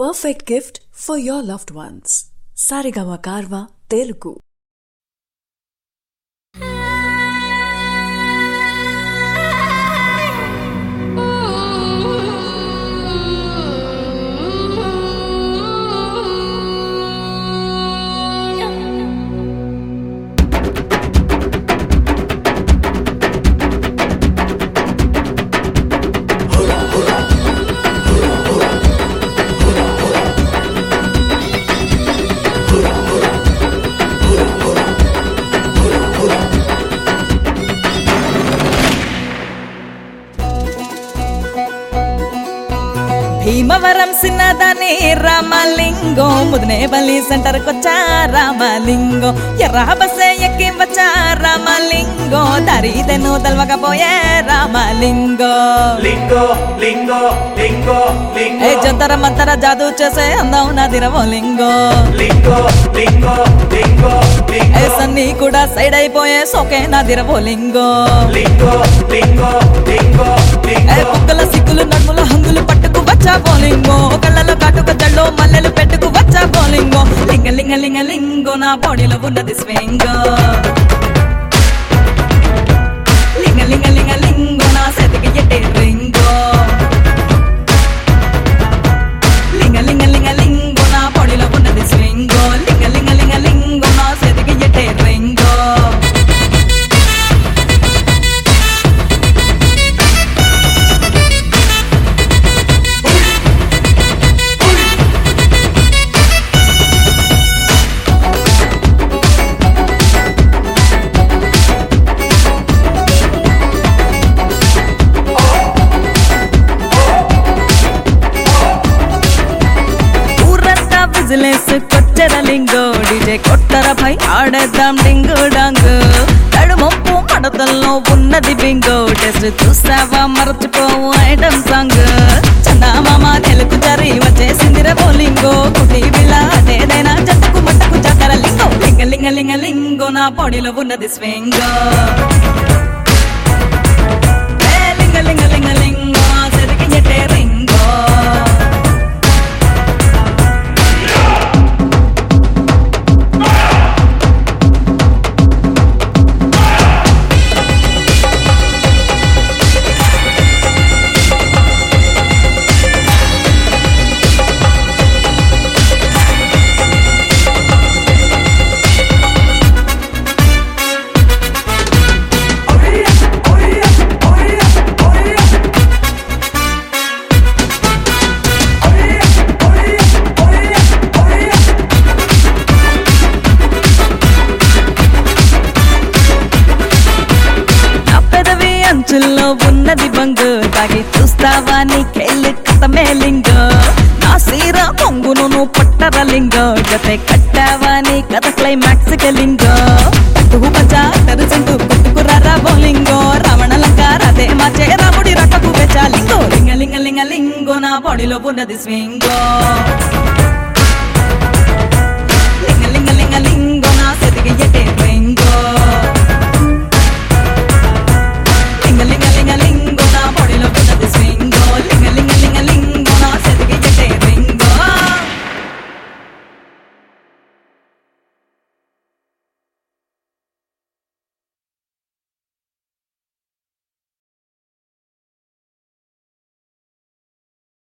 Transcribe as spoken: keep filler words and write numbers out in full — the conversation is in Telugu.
perfect gift for your loved ones. Saregama Karva Telugu. Bhimavaram సిన్నదాని రామలింగం ముదినేపల్లి సెంటర్ కొచ్చా రామలింగం ఎర్ర బస్సే ఎక్కి వచ్చా రామలింగం దారిదెను తెలవకపోయే రామలింగం లింగో లింగో లింగో లింగో ఏ జంతర మంతర జాదు చేసే అందం నాదిరవో లింగో లింగో లింగో లింగో ఏ సన్నీ కూడా సైడ్ అయిపోయే సోకే నాదిరవో లింగో లింగో లింగో లింగో ఏ కుక్కల సిక్కులు నడుముల హంగులు పట్టుకు వచ్చా బోలింగో కళ్ళలో కాటుక జల్లో మల్లెలు పెట్టుకు వచ్చా బోలింగో లింగ లింగ లింగ లింగో నా బాడీలో ఉన్నది స్వింగో లింగ లింగ లింగ లింగో నా సెతికి ఎట్టే రింగో లింగ లింగ లింగ లింగో నా బాడీలో ఉన్నది స్వింగో లింగ లింగ లింగ లింగో నా సెతికి ఎట్టే రింగో కొట్టర లింగో డీజే కొట్టర పై ఆడేద్దాం డింగు డాంగు తడుమొప్పు మడతల్లో ఉన్నది బింగో టెస్ట్ చూస్తావా మరచిపోవు ఐటమ్ సాంగ్ చందామామ తెలుగు జరి వచ్చేసిందిర బోలింగో కుటి బిళ్ళ అదేదైనా జట్టుకు మట్టకు జాతర లింగో లింగ లింగ లింగ లింగో నా బాడీలో ఉన్నది స్వింగో లింగ లింగ లింగ లింగో సెతికి ఎట్టే రింగో అంచుల్లో ఉన్నది బంగు తాగి చూస్తావా నీకెళ్ళి కథమే లింగో నా సీర పొంగును నువ్వు పట్టర లింగో జతే కట్టావా నీ కథ క్లైమాక్స్ కి లింగో పట్టుకు పచ్చా తెరచింటూ పుట్టుకు రారా బోలింగో రావణ లంకార అదే మాచే రాముడి రక్కకు వెచ్చా లింగో లింగ లింగ లింగ లింగో నా బాడీలో ఉన్నది స్వింగో లింగ లింగ లింగ లింగో నా సెతికి ఎట్టే రింగో లింగ లింగ లింగ లింగో నా బాడీలో ఉన్నది స్వింగో లింగ లింగ లింగ